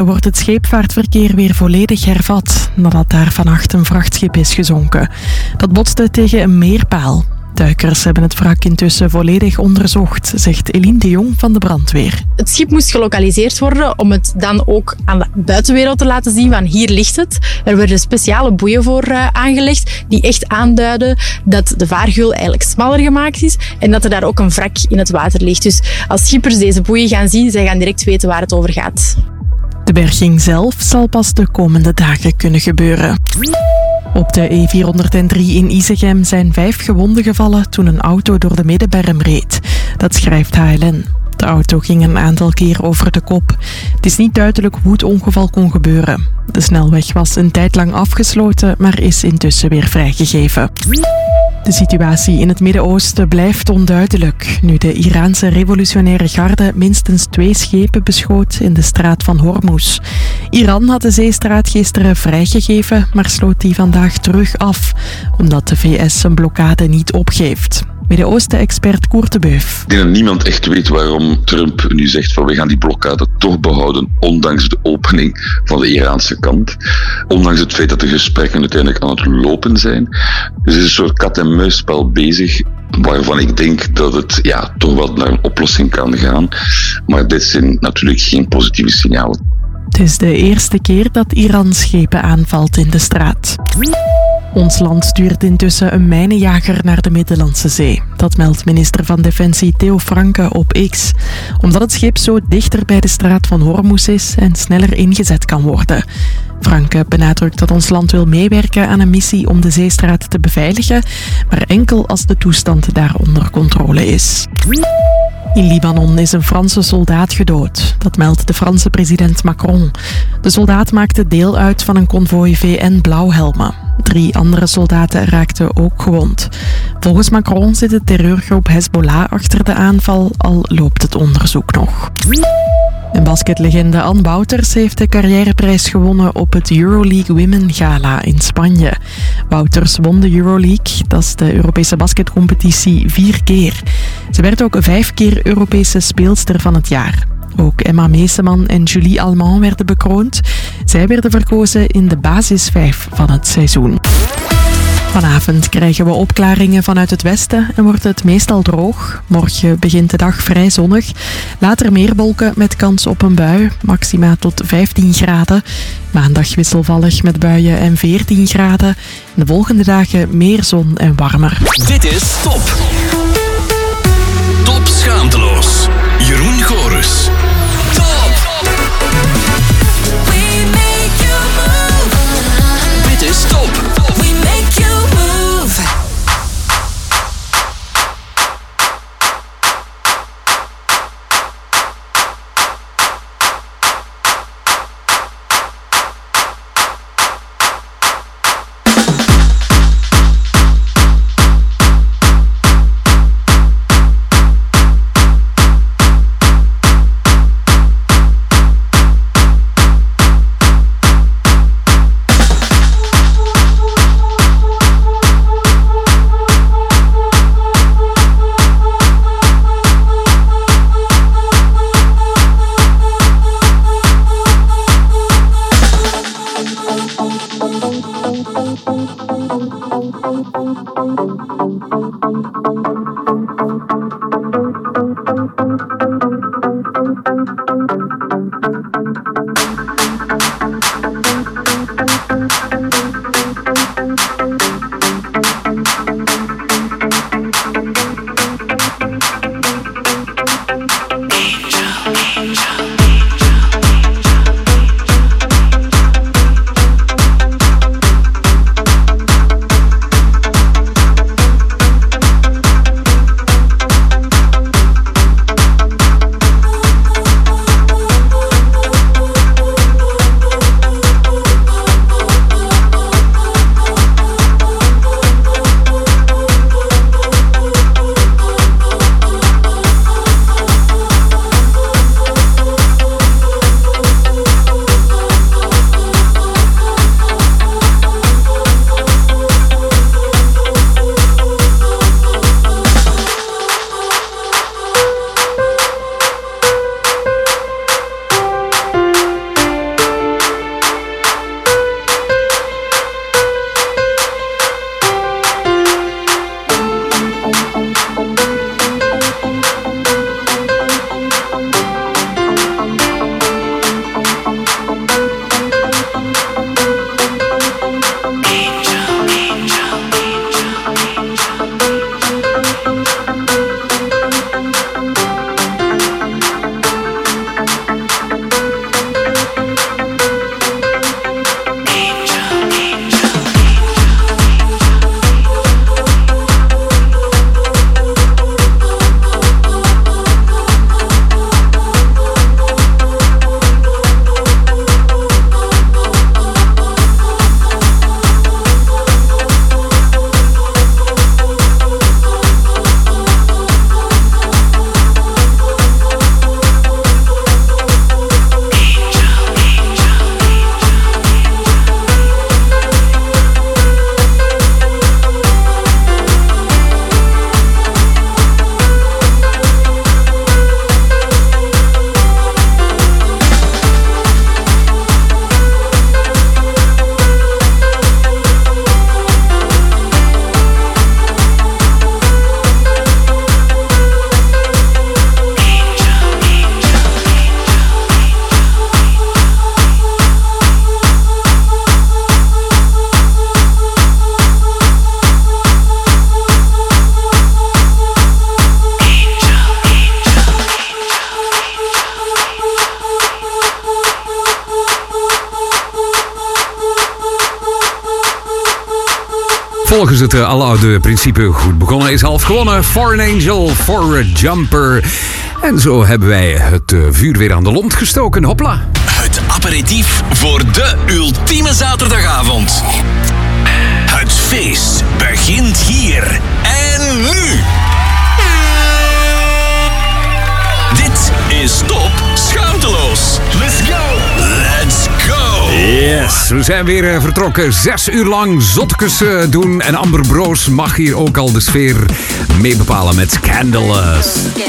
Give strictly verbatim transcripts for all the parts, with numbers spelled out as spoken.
wordt het scheepvaartverkeer weer volledig hervat nadat daar vannacht een vrachtschip is gezonken. Dat botste tegen een meerpaal. Duikers hebben het wrak intussen volledig onderzocht, zegt Eline de Jong van de brandweer. Het schip moest gelokaliseerd worden om het dan ook aan de buitenwereld te laten zien van hier ligt het. Er werden speciale boeien voor uh, aangelegd die echt aanduiden dat de vaargeul eigenlijk smaller gemaakt is en dat er daar ook een wrak in het water ligt. Dus als schippers deze boeien gaan zien, zij gaan direct weten waar het over gaat. De berging zelf zal pas de komende dagen kunnen gebeuren. Op de E vierhonderddrie in Isegem zijn vijf gewonden gevallen toen een auto door de middenberm reed. Dat schrijft H L N. De auto ging een aantal keer over de kop. Het is niet duidelijk hoe het ongeval kon gebeuren. De snelweg was een tijd lang afgesloten, maar is intussen weer vrijgegeven. De situatie in het Midden-Oosten blijft onduidelijk, nu de Iraanse revolutionaire garde minstens twee schepen beschoot in de straat van Hormuz. Iran had de zeestraat gisteren vrijgegeven, maar sloot die vandaag terug af, omdat de V S zijn blokkade niet opgeeft. Midden-Oosten-expert Koert de Beuf. Ik denk dat niemand echt weet waarom Trump nu zegt van we gaan die blokkade toch behouden, ondanks de opening van de Iraanse kant. Ondanks het feit dat de gesprekken uiteindelijk aan het lopen zijn. Dus er is een soort kat-en-muisspel bezig, waarvan ik denk dat het ja, toch wel naar een oplossing kan gaan. Maar dit zijn natuurlijk geen positieve signalen. Het is de eerste keer dat Iran schepen aanvalt in de straat. Ons land stuurt intussen een mijnenjager naar de Middellandse Zee. Dat meldt minister van Defensie Theo Franke op X. Omdat het schip zo dichter bij de straat van Hormuz is en sneller ingezet kan worden. Franke benadrukt dat ons land wil meewerken aan een missie om de zeestraat te beveiligen, maar enkel als de toestand daar onder controle is. In Libanon is een Franse soldaat gedood. Dat meldt de Franse president Macron. De soldaat maakte deel uit van een konvooi V N-blauwhelmen. Drie andere soldaten raakten ook gewond. Volgens Macron zit de terreurgroep Hezbollah achter de aanval, al loopt het onderzoek nog. En basketlegende Ann Wouters heeft de carrièreprijs gewonnen op het Euroleague Women Gala in Spanje. Wouters won de Euroleague, dat is de Europese basketcompetitie, vier keer. Ze werd ook vijf keer Europese speelster van het jaar. Ook Emma Meeseman en Julie Allemand werden bekroond. Zij werden verkozen in de basisvijf van het seizoen. Vanavond krijgen we opklaringen vanuit het westen en wordt het meestal droog. Morgen begint de dag vrij zonnig. Later meer wolken met kans op een bui, maxima tot vijftien graden. Maandag wisselvallig met buien en veertien graden. De volgende dagen meer zon en warmer. Dit is Top. Top schaamteloos. Jeroen Gorus. Top. We make you move. Dit is Top. We make you move. Volgens het uh, aloude principe goed begonnen is half gewonnen. For an angel, for a jumper. En zo hebben wij het uh, vuur weer aan de lont gestoken. Hopla. Het aperitief voor de ultieme zaterdagavond. Het feest begint hier en nu. Dit is Top Schaamteloos. Let's go. Let's go. Yes, we zijn weer uh, vertrokken. Zes uur lang zottekes uh, doen. En Amber Broos mag hier ook al de sfeer mee bepalen met Scandalous.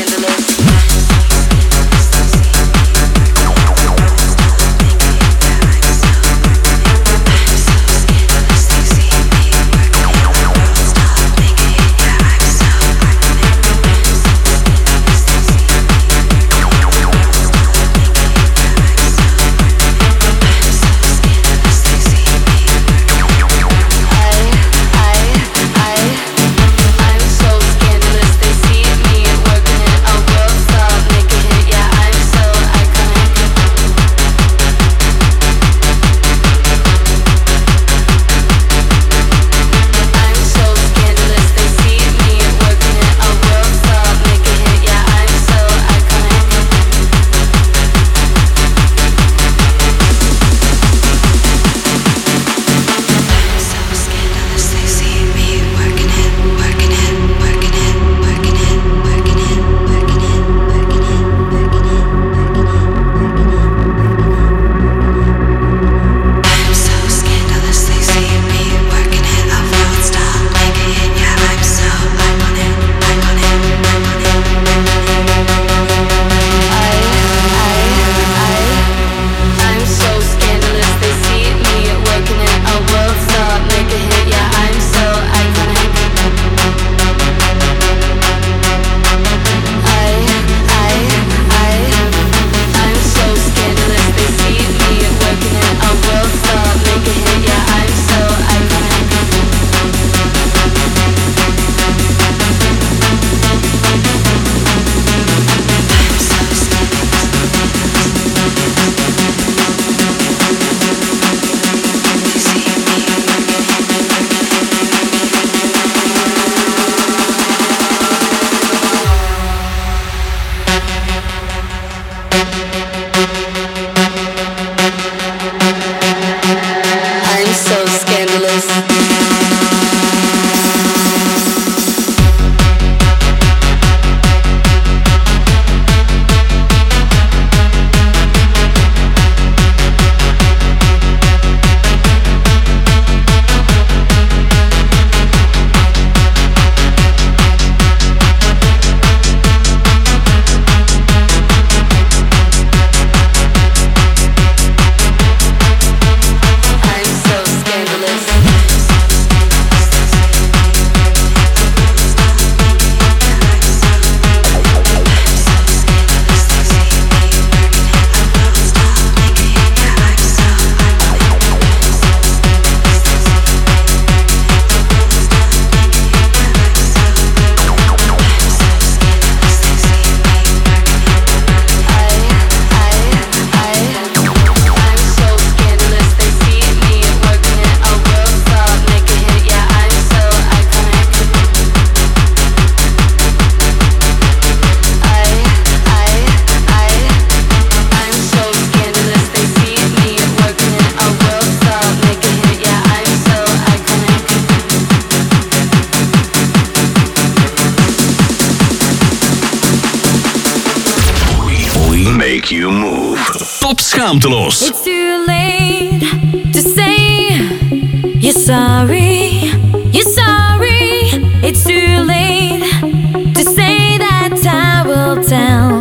Schaamteloos. It's too late to say you're sorry, you're sorry. It's too late to say that I will tell.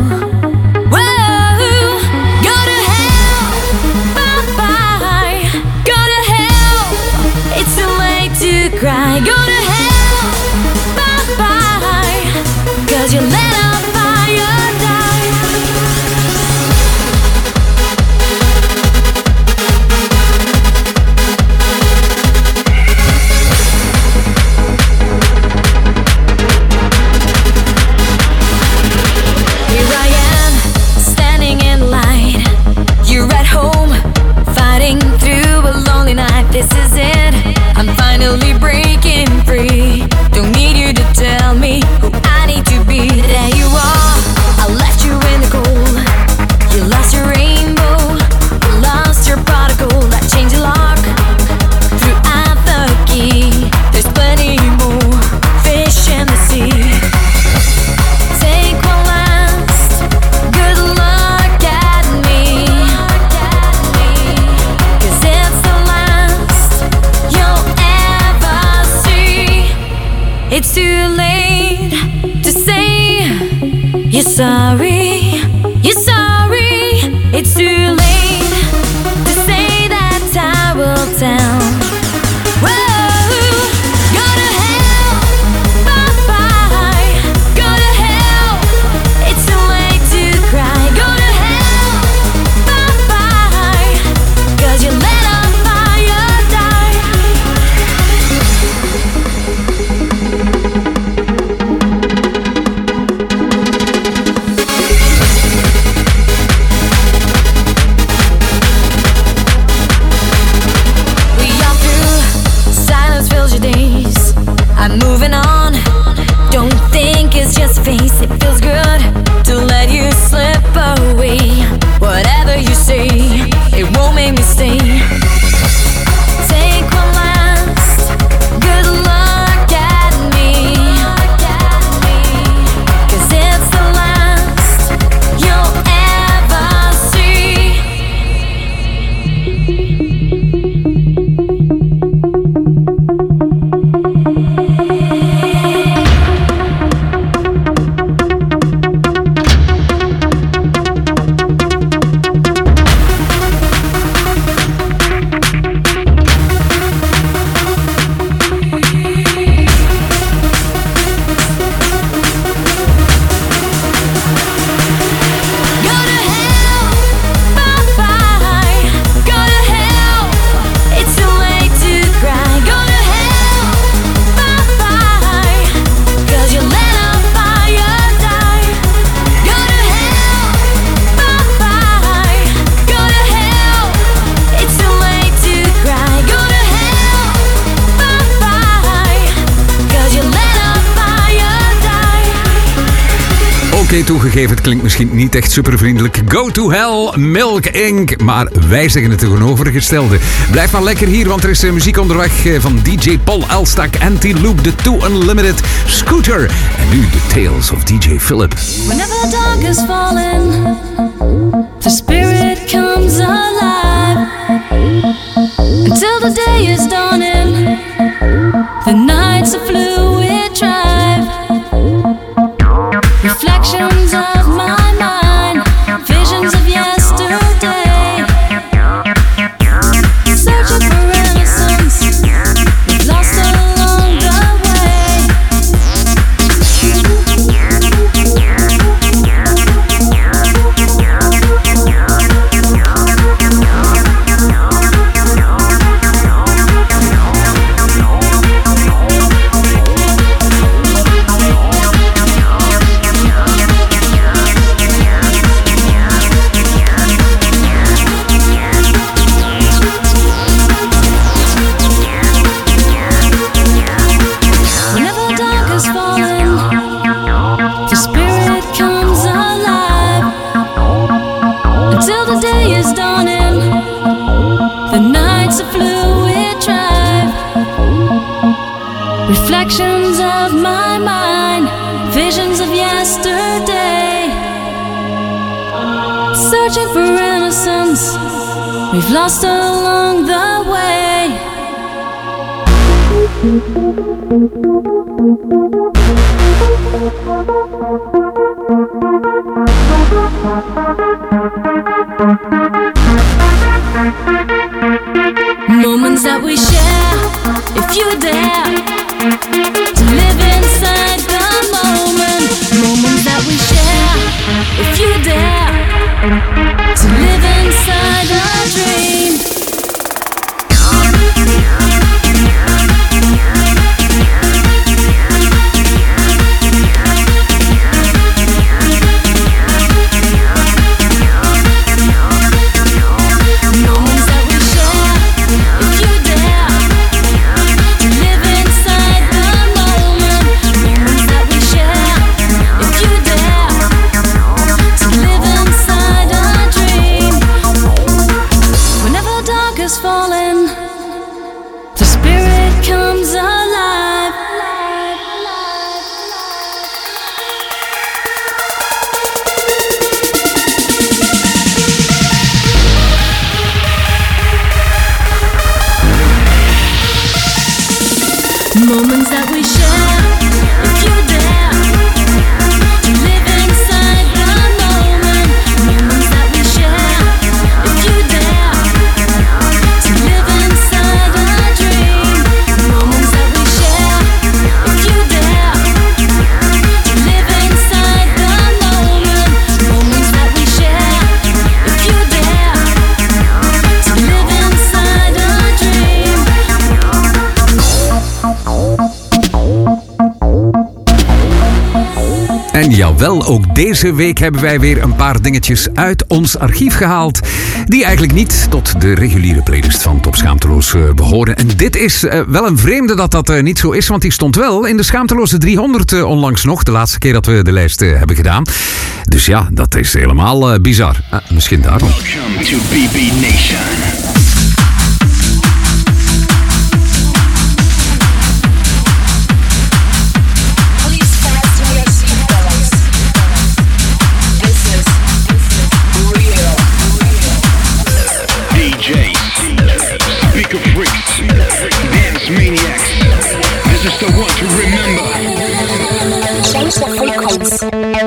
Whoa, go to hell, bye bye. Go to hell, it's too late to cry. Go to hell, bye bye. 'Cause you let a fire die. sorry, you're sorry. It's too late to say that I will tell. Whoa, go to hell, bye bye. Go to hell, it's too late to cry. Go to hell, bye bye. 'Cause you let a fire die. We are through, silence fills your days. I'm moving on, don't think it's just a face. It feels good to let you slip away. Whatever you say, it won't make me stay. Take one last good look at me, 'cause it's the last you'll ever see. Go to hell, bye bye. Go to hell, it's too late to cry. Go to hell, bye bye. 'Cause you let a fire die. Go to hell, bye bye. Go to hell, it's too late to cry. Go to hell, bye bye. 'Cause you let a fire die. Oké, toegegeven, het klinkt misschien niet echt supervriendelijk. Go to hell, Milk Incorporated. Maar wij zeggen het tegenovergestelde. Blijf maar lekker hier, want er is eh, muziek onderweg eh, van D J Paul Elstak, Anti-Loop, The Two Unlimited, Scooter. En nu The Tales of D J Philip. Whenever the dark is falling, the spirit comes alive. Until the day is dawning, the night's a fluid drive. Reflections of my mind, visions of yesterday. Searching for innocence, we've lost along the way. Whenever the dark is falling, the spirit comes alive. Until the day is dawning, the night's a fluid drive. Reflections of my mind, visions of yesterday. Searching for innocence, we've lost along the way. Moments that we share, if you dare to live inside the moment. Moments that we share, if you dare to live inside a dream. Moments that we share, if you dare to live inside the moment. Moments that we share, if you dare to live inside a dream. Whenever the dark is falling, the spirit comes alive. Moments that we share, if you dare to live inside Wel, ook deze week hebben wij weer een paar dingetjes uit ons archief gehaald die eigenlijk niet tot de reguliere playlist van Top Schaamteloos uh, behoren. En dit is uh, wel een vreemde dat dat uh, niet zo is, want die stond wel in de Schaamteloze driehonderd uh, onlangs nog, de laatste keer dat we de lijst uh, hebben gedaan. Dus ja, dat is helemaal uh, bizar. Uh, misschien daarom. Welcome to B B Nation. Speaker freaks, dance maniacs. This is the one to remember. Change the frequency.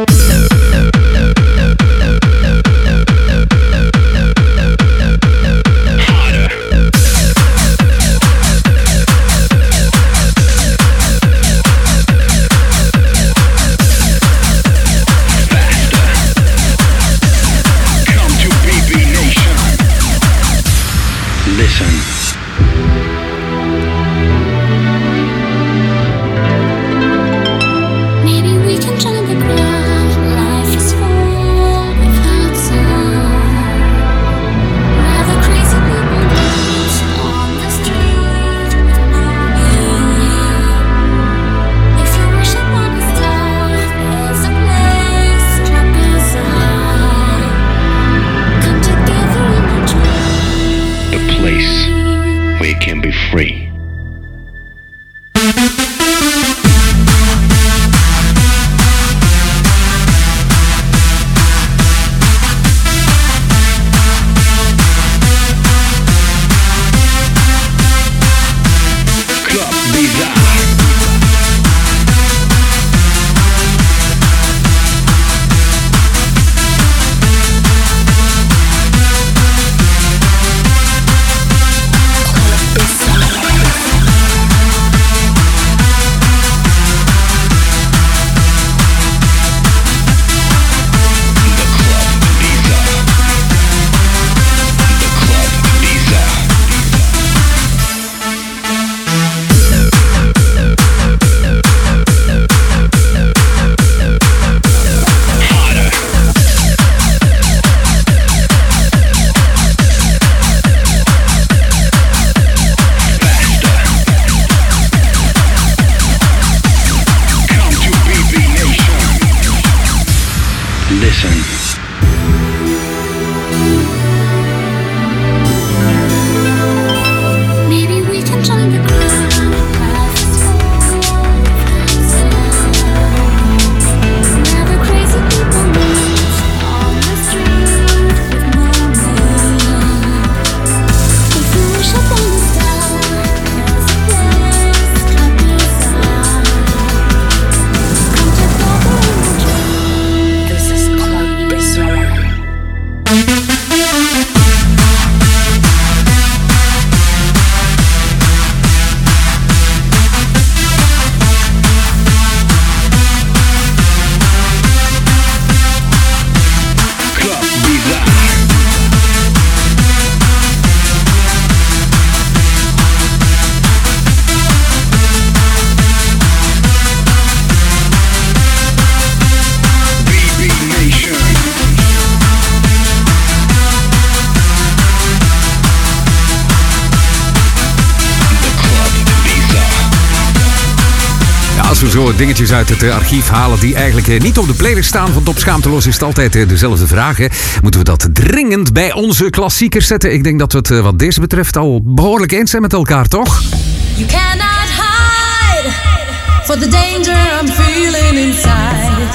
Zo dingetjes uit het uh, archief halen die eigenlijk uh, niet op de playlist staan van Top Schaamteloos, is het altijd uh, dezelfde vraag. Hè. Moeten we dat dringend bij onze klassiekers zetten? Ik denk dat we het uh, wat deze betreft al behoorlijk eens zijn met elkaar, toch? You cannot hide for the danger I'm feeling inside.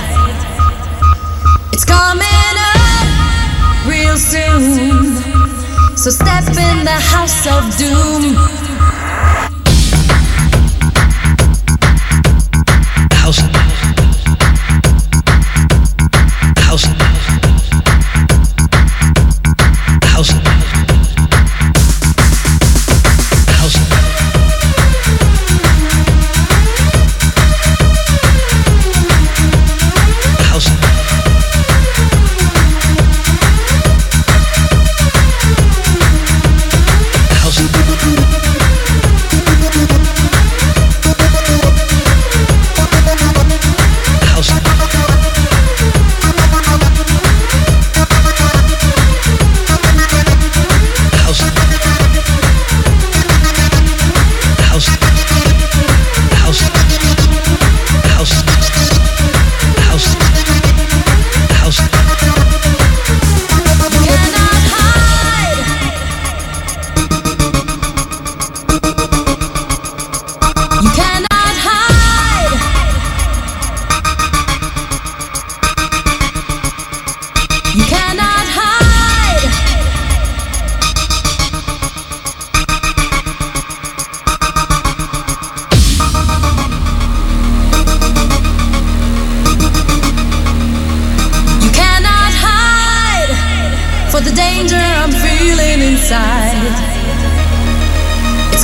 It's coming up real soon. So step in the house of doom. House. House. House. House. House. House.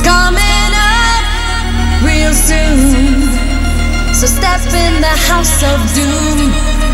coming up real soon. So step in the house of doom.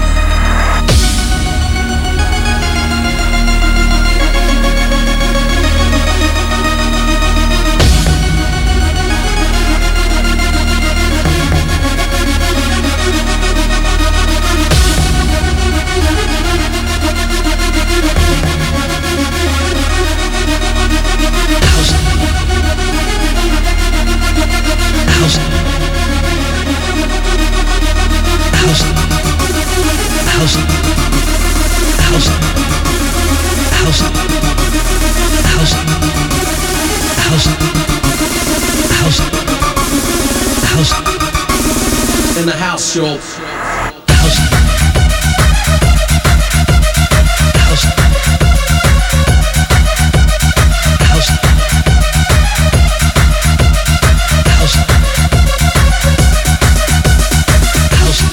House, house, house, house, house, house, house, in the house, y'all. House, house, house, house, house.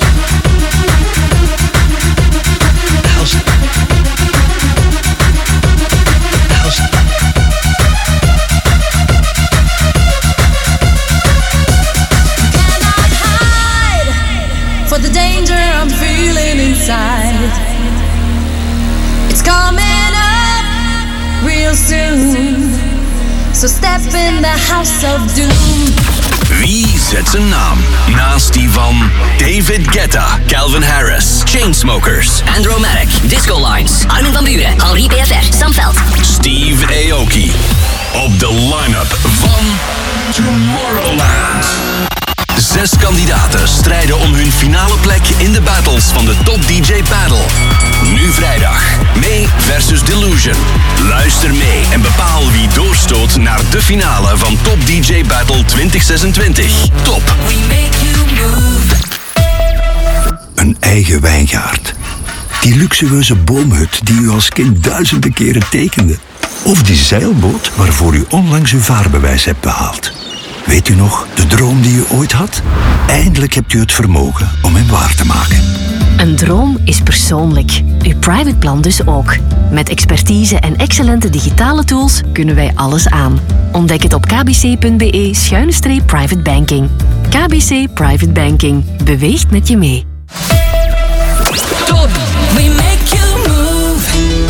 It's coming up real soon. So step in the house of doom. Wie zet zijn naam naast die van David Guetta, Calvin Harris, Chainsmokers, Andromatic, Disco Lines, Armin van Buuren, Henri P F R, Sam Veld, Steve Aoki. Op de line-up van Tomorrowland. Zes kandidaten strijden om hun finale plek in de battles van de Top D J Battle. Nu vrijdag. May versus Delusion. Luister mee en bepaal wie doorstoot naar de finale van Top D J Battle twintig zesentwintig. Top. We make you move. Een eigen wijngaard. Die luxueuze boomhut die u als kind duizenden keren tekende. Of die zeilboot waarvoor u onlangs uw vaarbewijs hebt behaald. Weet u nog, de droom die u ooit had? Eindelijk hebt u het vermogen om hem waar te maken. Een droom is persoonlijk. Uw private plan dus ook. Met expertise en excellente digitale tools kunnen wij alles aan. Ontdek het op kbc.be schuine streep private banking. K B C Private Banking. Beweegt met je mee. Top. We make you move.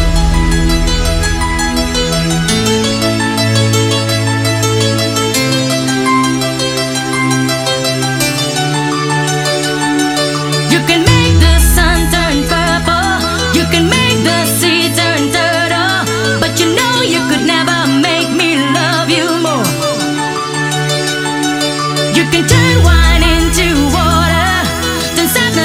You can make the sun turn purple. You can make the sea turn turtle. But you know you could never make me love you more. You can turn wine into water, then sadness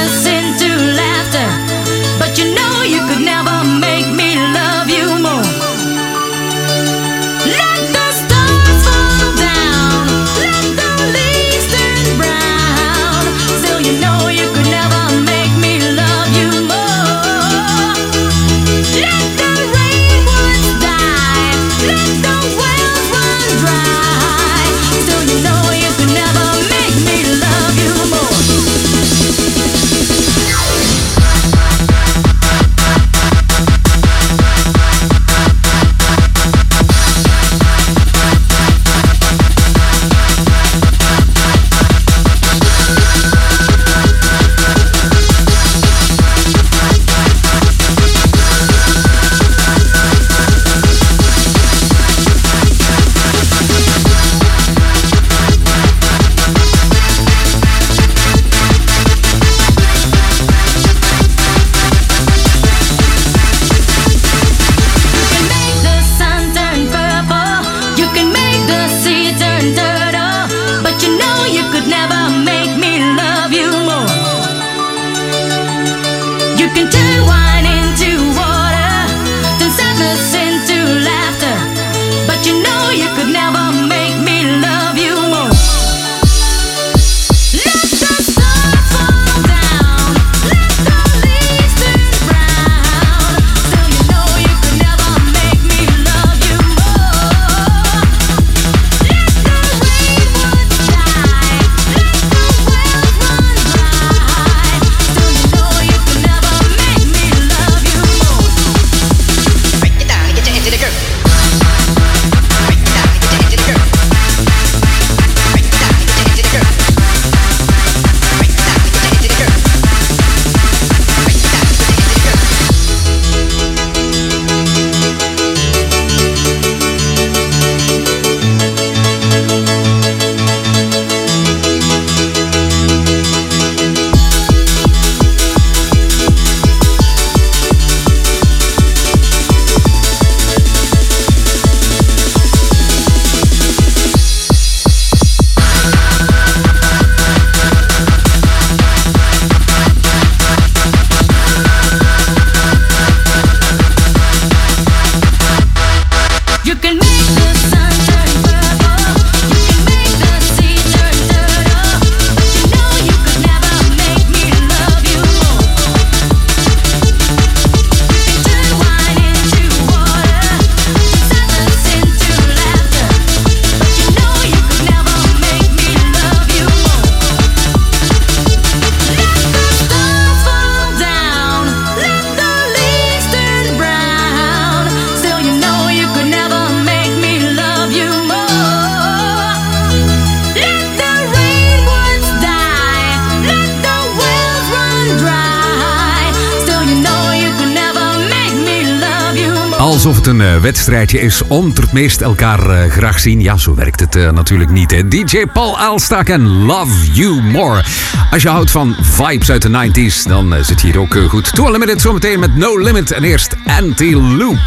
alsof het een uh, wedstrijdje is om het meest elkaar uh, graag zien. Ja, zo werkt het uh, natuurlijk niet. Hè. D J Paul Elstak en Love You More. Als je houdt van vibes uit de nineties, dan uh, zit hier ook uh, goed. Too Unlimited zometeen met No Limit en eerst Anti-Loop.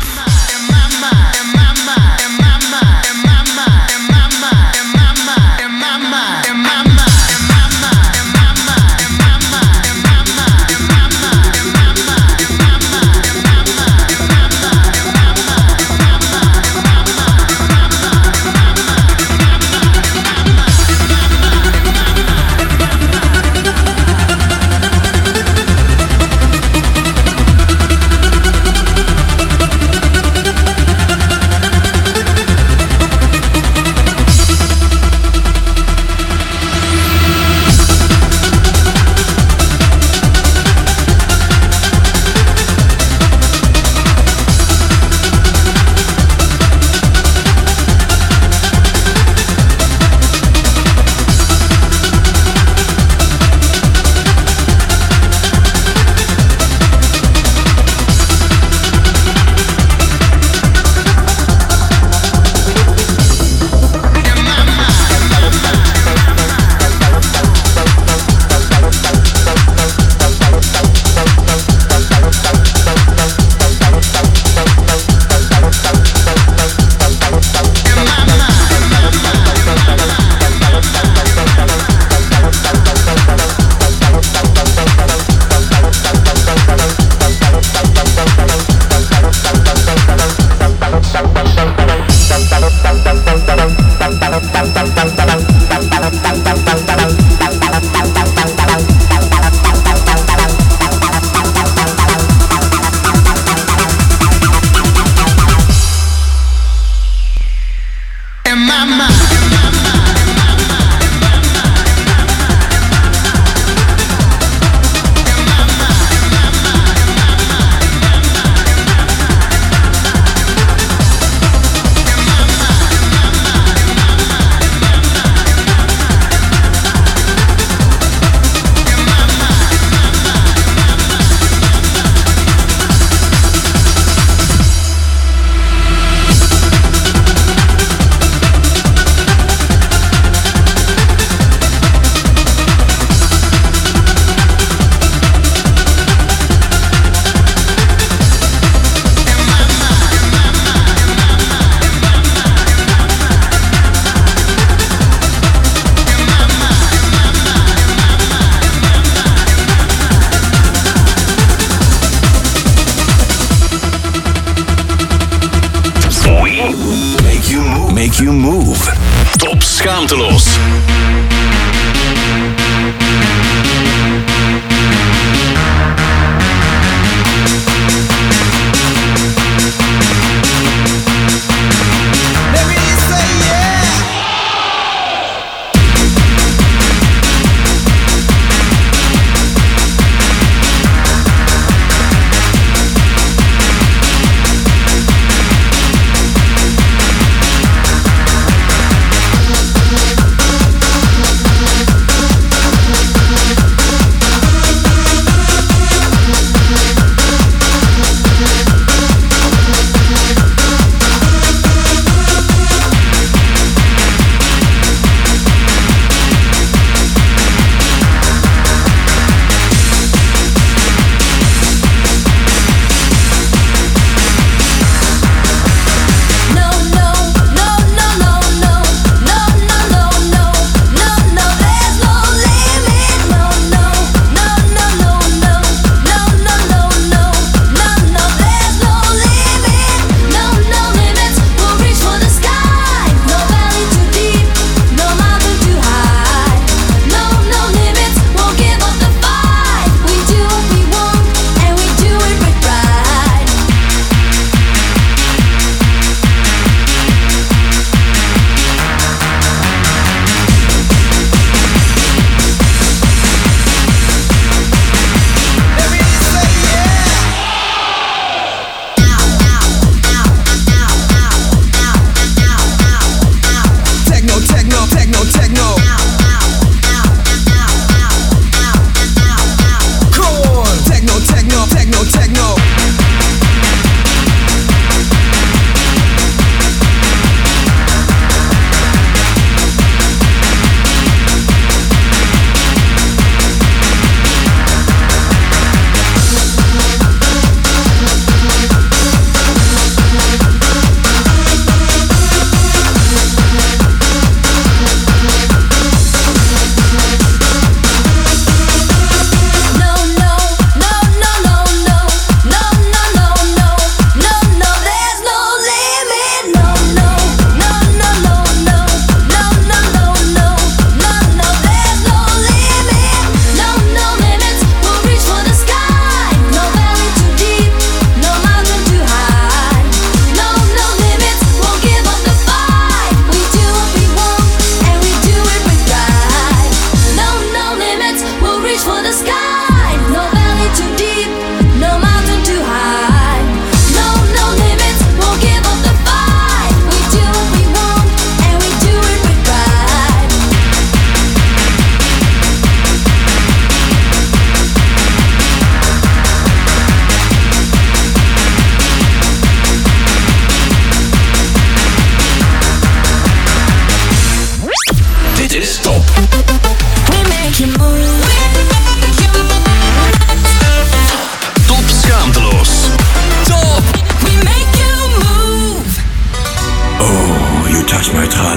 You Move. Top schaamteloos.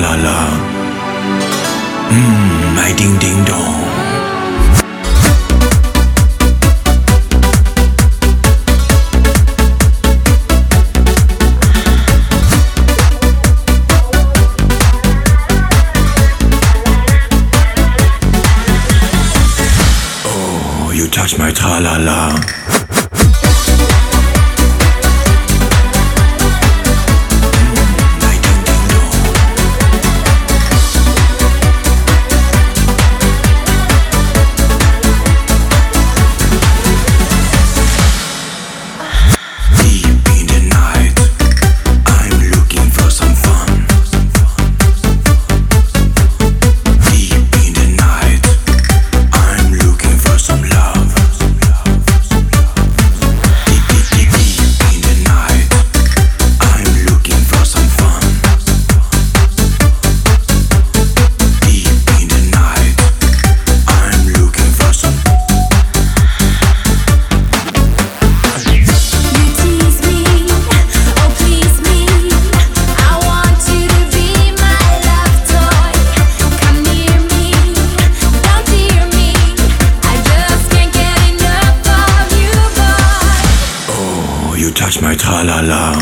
tra-la-la. Mmm, my ding-ding-dong. Oh, you touch my tra-la-la. Touch my tra-la-la.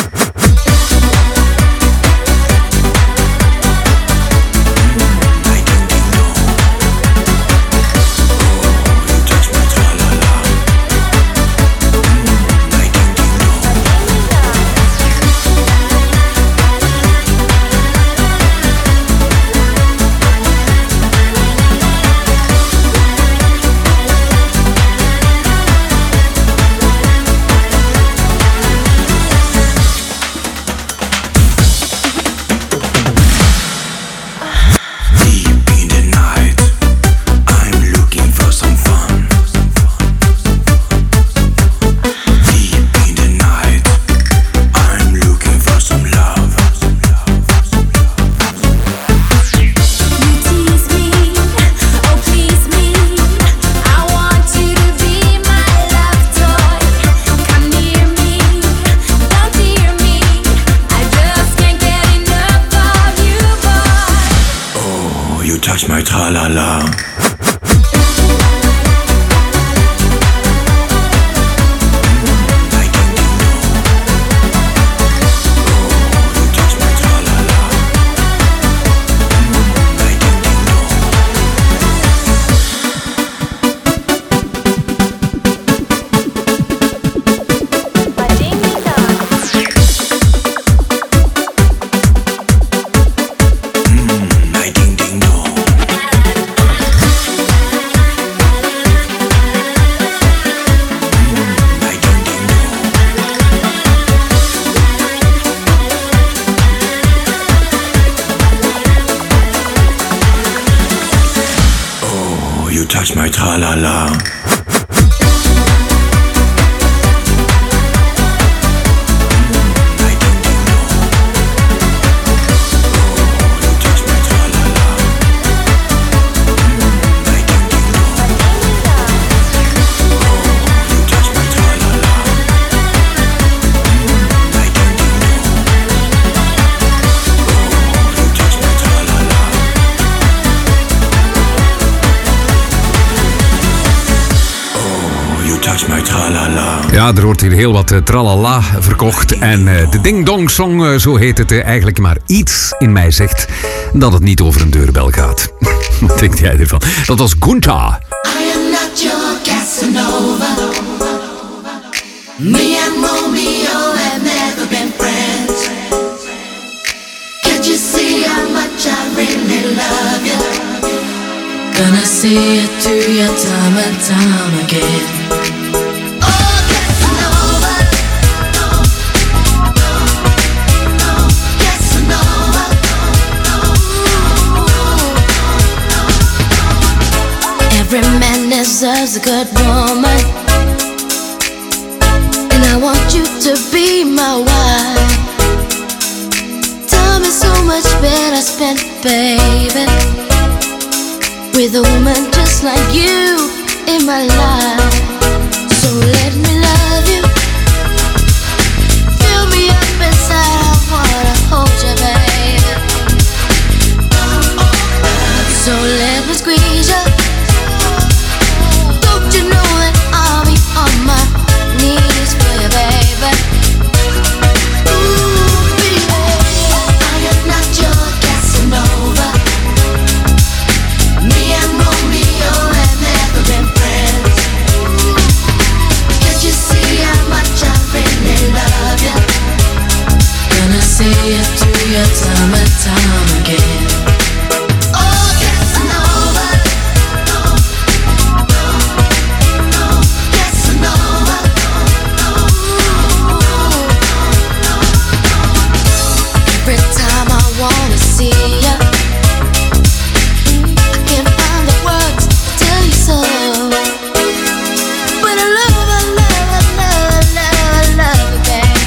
Touch my tra-la-la. Touch my tra-la-la. Ja, er wordt hier heel wat uh, tralala verkocht. En uh, de Ding Dong Song, uh, zo heet het uh, eigenlijk. Maar iets in mij zegt dat het niet over een deurbel gaat. Wat denk jij ervan? Dat was Gunta. I am not your Casanova. Me and Romeo have never been friends. Can't you see how much I really love you? Gonna see it through your time and time again. Every man deserves a good woman, and I want you to be my wife. Time is so much better spent, baby, with a woman just like you in my life. So let me love you, fill me up inside, I wanna hold you, baby. and time again. Oh, Casanova. No, no, no, Casanova. No, no, no, no. Every time I wanna see ya, I can't find the words to tell you so. But I love, I love, I love, I love, I love you, babe.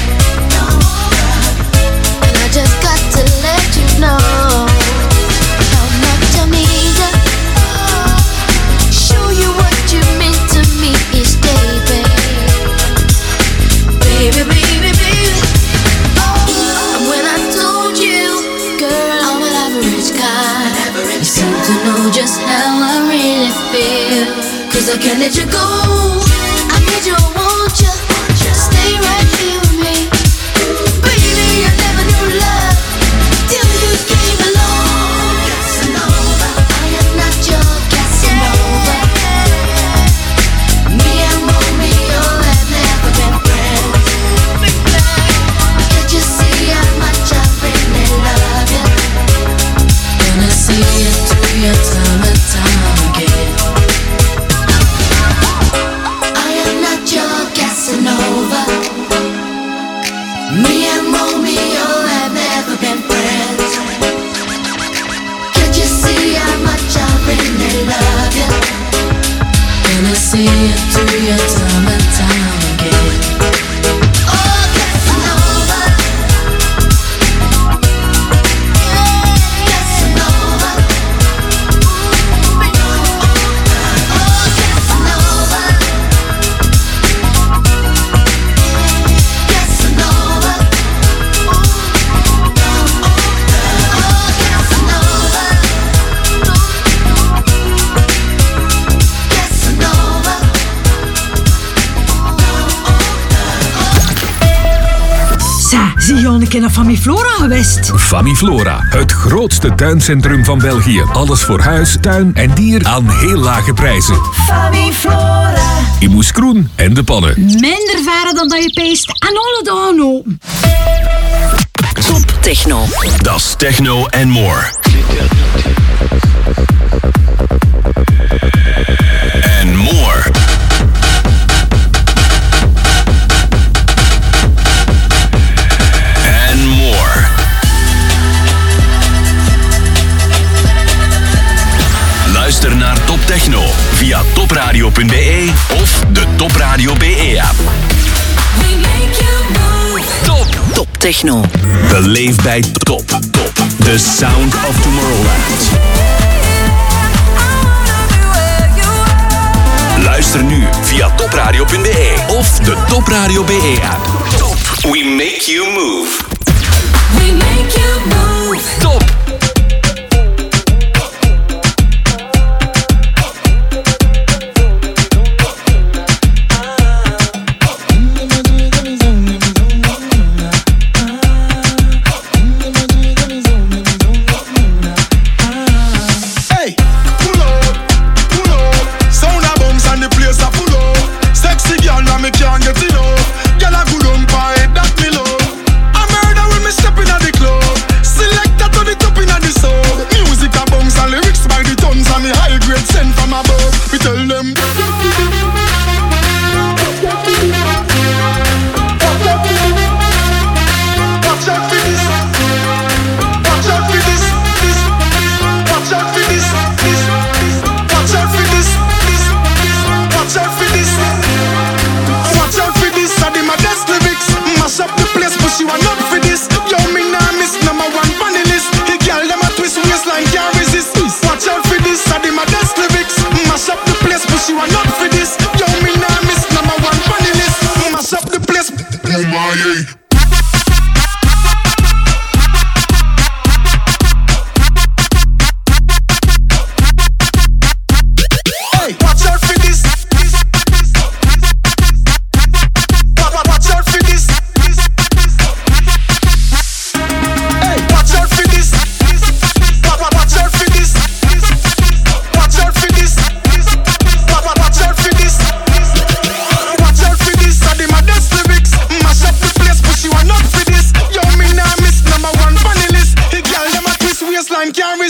And I just got to let you know how much I need ya. Show you what you mean to me each day, babe. Baby, baby, baby. And when I told you, girl, I'm an average guy, you seem to know just how I really feel. Cause I can't let you go. I need you, I want you. Stay right here with me. Baby, I never knew love till you came along. Casanova, I am not your Casanova. Me and Romeo have never been friends. Can't you see how much I really love you? Gonna see it through your time and time again. I am not your Casanova. Me and Romeo have never been friends. Can't you see how much I really love you? Gonna see it through your time and time again. Oh, Casanova. Casanova. Oh, Casanova. Casanova. Zeg, zie je al een keer naar Famiflora geweest? Famiflora, het grootste tuincentrum van België. Alles voor huis, tuin en dier aan heel lage prijzen. Famiflora. In Moeskroen en De Pannen. Minder varen dan dat je peest en alle dagen open. Top Techno. Dat is techno and more. And more. And more. Luister naar Top Techno via topradio punt b e of de Topradio B E app. Top. Top Techno. Beleef bij Top. Top. The Sound of Tomorrowland. Luister nu via topradio punt b e of de Topradio B E app. Top. We make you move. We make you move. Top. Step in at the club, select that to the top.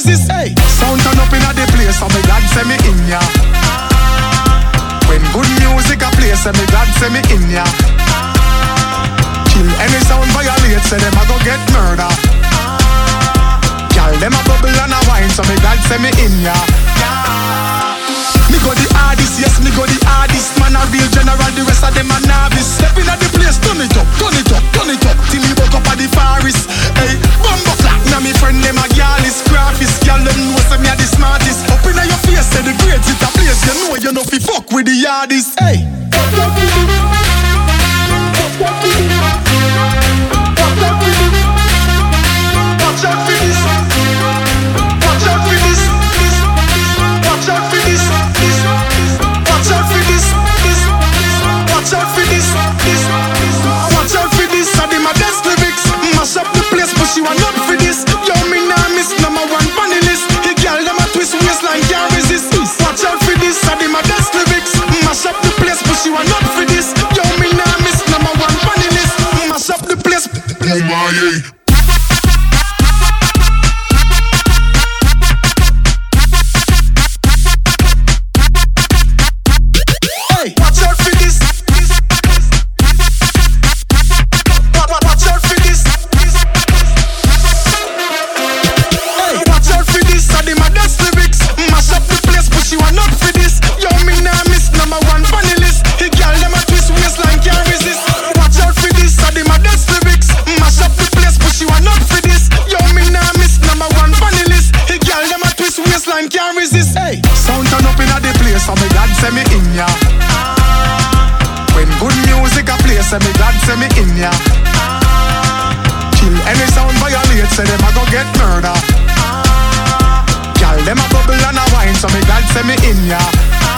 resist. Hey, sound turn up inna the place, so me God say me in ya. When good music a play, say me God say me in ya. Kill any sound violate, say them a go get murder. Girl, them a bubble and a wine, so me God say me in ya. Me go the hardest, yes, me go the hardest. Man a real general, the rest of them a novice. Step in at the place, turn it up, turn it up, turn it up. Till me woke up at the forest. Hey, bumbo clap, now me friend them a gyalis, graphist. Girl, them know say me a the smartest. Up in your face, say the grades it a place. You know you know fi fuck with the hardest. Hey. Watch out for this. Watch out for this. Watch out for this. Watch out for this. Watch out for this. Watch out for this. I did my best lyrics. Mash up the place, but she want not for this. Yo, me nah miss number one funny list. The girl them a twist waistline can't resist. Watch out for this. I did my best lyrics. Mash up the place, but she want not for this. Yo, me nah miss number one funny list. Mash up the place. Oh my yeah. Can't resist, hey. Sound turn up inna the place, so me God say me in ya. When good music a play, say me God say me in ya. Kill any sound violate, say them a go get murder. Girl, them a bubble and a wine, so me God say me in ya.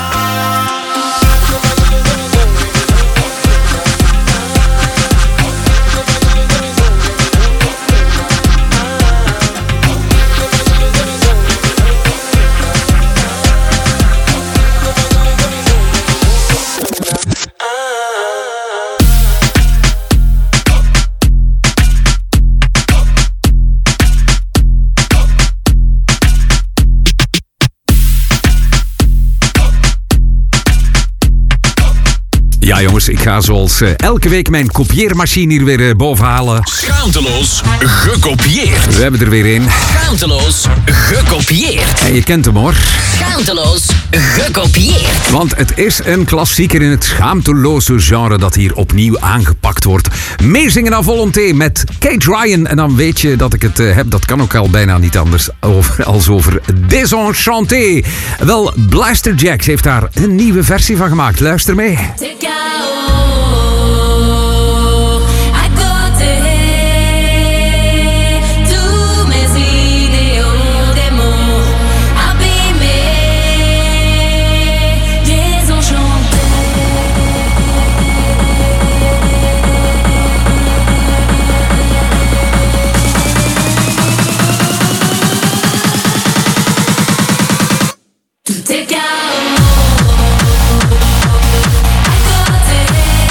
Ja jongens, ik ga zoals uh, elke week mijn kopieermachine hier weer uh, boven halen. Schaamteloos gekopieerd. We hebben er weer een. Schaamteloos gekopieerd. En je kent hem hoor. Schaamteloos gekopieerd. Want het is een klassieker in het schaamteloze genre dat hier opnieuw aangepakt wordt. Meezingen à volonté met Kate Ryan. En dan weet je dat ik het uh, heb, dat kan ook al bijna niet anders over, als over Désenchanté. Wel, Blaster Jax heeft daar een nieuwe versie van gemaakt. Luister mee. Take out. I got it.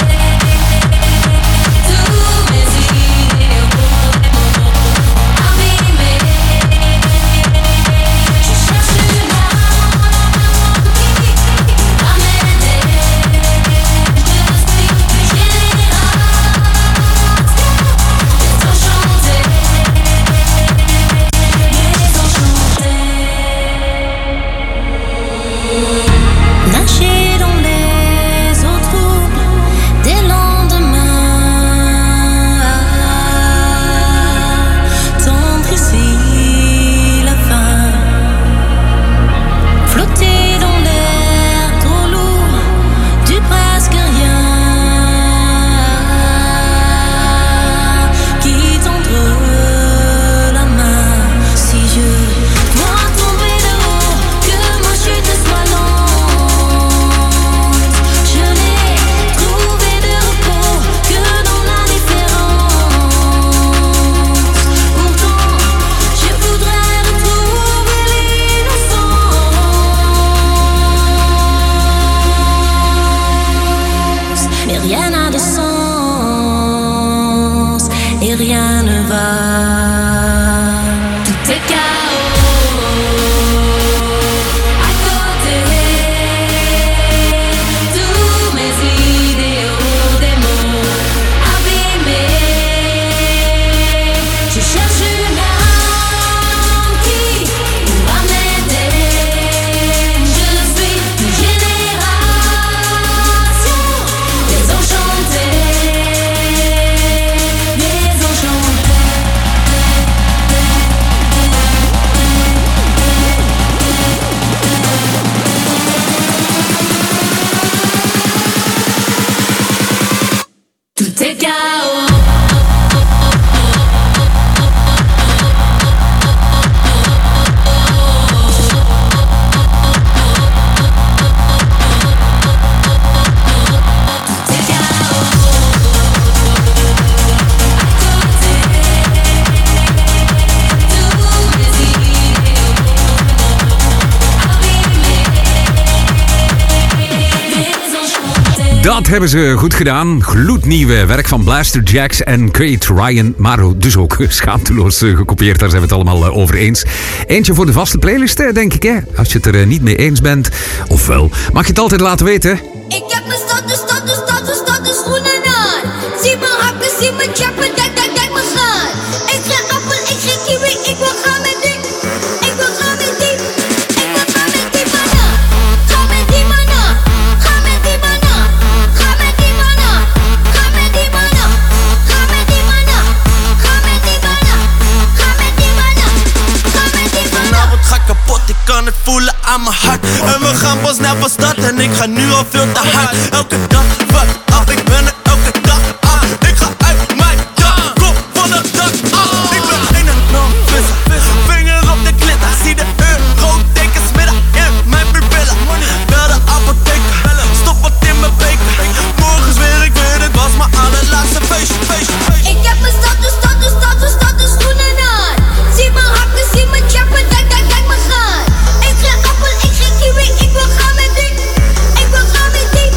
Dat hebben ze goed gedaan. Gloednieuwe werk van Blaster Jacks en Kate Ryan. Maar dus ook schaamteloos gekopieerd. Daar zijn we het allemaal over eens. Eentje voor de vaste playlist, denk ik. Hè? Als je het er niet mee eens bent. Ofwel, mag je het altijd laten weten. Ik heb mijn status, status, status, status schoenen aan. Zie mijn hakken, zie mijn chappen, kijk, kijk, kijk me gaan. Ik ga appel, ik ga kiwi, ik wil gaan met die. Ik wil gaan met die. Ik wil gaan met die mannen. Ga met die mannen. Ga met die mannen. Ga met die mannen. Ga met die mannen. Ga met die mannen. Ga met die mannen. Ga met die mannen. Ga met die mannen. Vanavond ga ik kapot, ik kan het voelen aan mijn hart. En we gaan pas naar van stad en ik ga nu al veel te hard. Elke dag wat af, ik ben er elke dag af. Ik ga uit mijn dak, kom van het dak af. Ik ben een en al visser, vinger op de glitter. Zie de eurotekens midden in mijn pupillen. Bel de apotheker, stop wat in mijn beker. Morgen zweer ik weer, dit was mijn allerlaatste feestje, feestje, feestje. Ik heb mijn status, status, status, status schoenen aan. Zie mijn hakken, zie mijn chappen, kijk, kijk, kijk me gaan. Ik ga appel, ik ga kiwi, ik wil gaan met die. Ik wil gaan met die.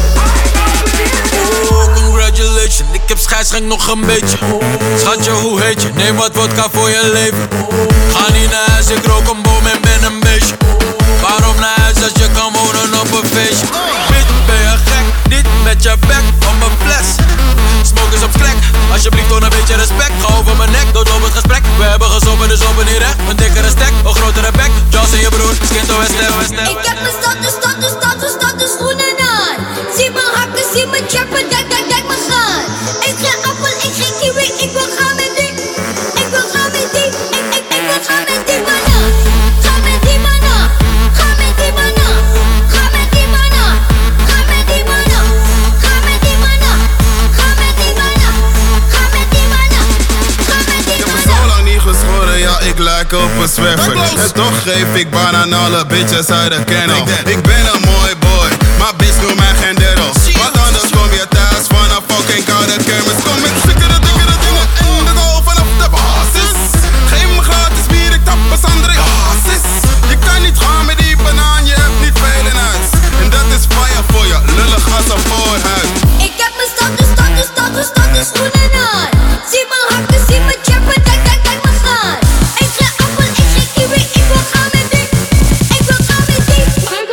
Oh, congratulations, ik heb scheidsrecht nog een beetje. Schatje, hoe heet je? Neem wat vodka voor je leven. Ga niet naar huis, ik rook een boom en ben een beestje. Waarom naar huis als je kan wonen op een feestje? Bitch, ben je gek? Niet met je bek op mijn fles. Smoke is op vlek, alsjeblieft toon een beetje respect. Ga over mijn nek, dood op het gesprek. We hebben gezopen, dus open niet recht. Een dikkere stek, een grotere bek. Jos en je broer, Skinto en Stef. Ik heb mijn status, status, status, status schoenen aan. Zie mijn hakken, zie mijn chappen, kijk, kijk, kijk me gaan. Ik ga appel, ik ga kiwi, ik wil gaan met die. Ik wil gaan met die, ik, ik, ik wil gaan met die mannen. Ga met die mannen, ga met die mannen. Ga met die mannen, ga met die mannen. Ga met die mannen, ga met die mannen. Ga met die mannen, ga met die mannen. Ik heb zo lang niet geschoren, ja ik lijk op een zwerver. En toch geef ik baan aan alle bitches uit de kennel. Ik ben een mooi boy, maar bitch noem mij geen derrel. Want anders kom je thuis van een fucking koude kermis. Kom met zikkere, dikkere dingen en de goal vanaf de basis. Geef me gratis bier, ik tap als André Hazes. Je kan niet gaan met die banaan, je hebt niet veel in huis. En dat is fire voor je, lullig als een voorhuid. Ik heb mijn status, status, status, status schoenen aan. Zie mijn hakken, zie mijn chappen, kijk, kijk, kijk me gaan. Ik ga appel, ik ga kiwi, ik wil gaan met die. Ik wil gaan met die.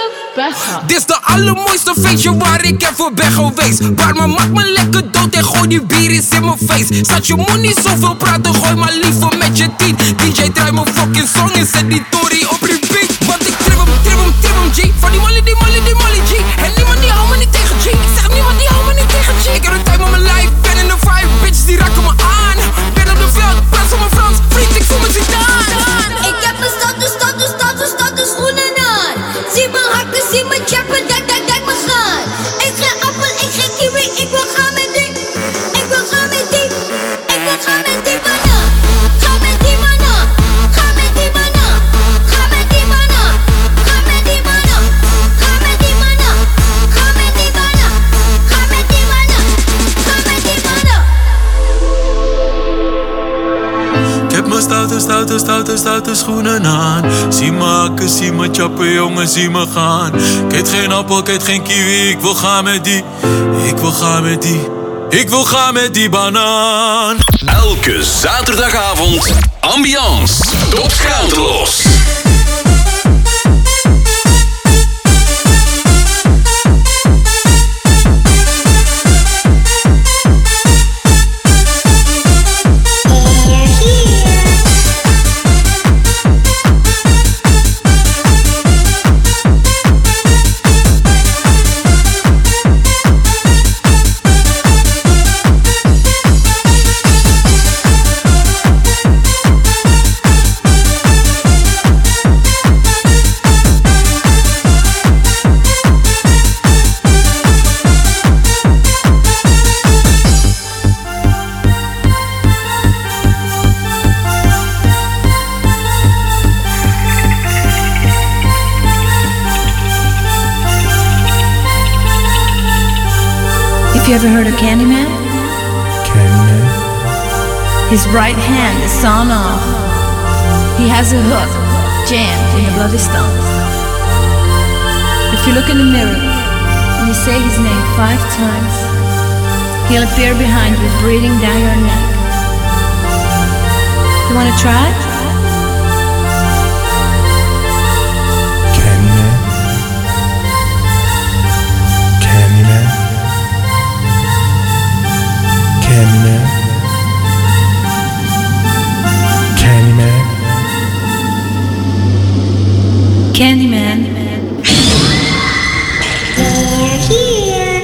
Dit is de allermooiste feestje waar ik even ben geweest. Waar me maakt me lekker dood en gooi die bier eens in mijn face. Zat je moet niet zoveel praten, gooi maar liever met je tien. D J draai mijn fucking song en zet die Tory op repeat. Want ik trip hem, trip hem, trip hem G. Van die molly, die molly, die molly G. En niemand die hou me niet tegen G. Ik zeg niemand die hou me niet tegen G. Ik heb een tijd met mijn life, ben in de vibe. Bitches die raken me aan. Ben op de veld, prins op mijn Frans. Vriend, ik voel me zidaan. Ik heb mijn status, status, status, status schoenen aan. Zie mijn hakken, zie mijn chappen, kijk, kijk, kijk me gaan. Ik ga appel, ik ga kiwi, ik wil gaan met die. Ik wil gaan met die. Ik wil gaan met die mannen. Ga met die mannen. Ga met die mannen. Ga met die mannen. Ga met die mannen. Ga met die mannen. Ga met die mannen. Ga met die mannen. Ga met die mannen. Ik heb mijn stoute, stoute, stoute, stoute schoenen aan. Zie me hakken, zie me chappen, jongen, zie me gaan. Ik eet geen appel, ik eet geen kiwi, ik wil gaan met die. Ik wil gaan met die. Ik wil gaan met die banaan. Elke zaterdagavond ambiance tot schaamteloos. You ever heard of Candyman? Candyman? His right hand is sawn off. He has a hook jammed in the bloody stump. If you look in the mirror, and you say his name five times, he'll appear behind you, breathing down your neck. You wanna try? Candyman. Candyman. Candyman. Candyman. Candyman. They're here.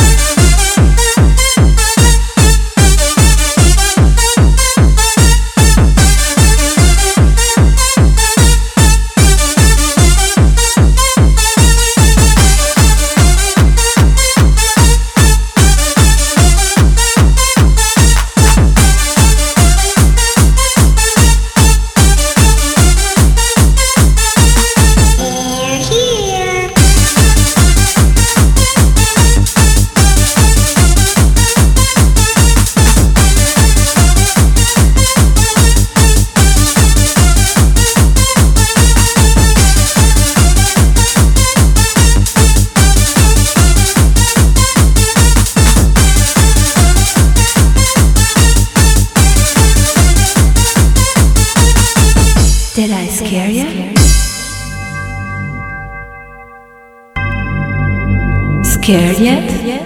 Did I scare you? Scared yet?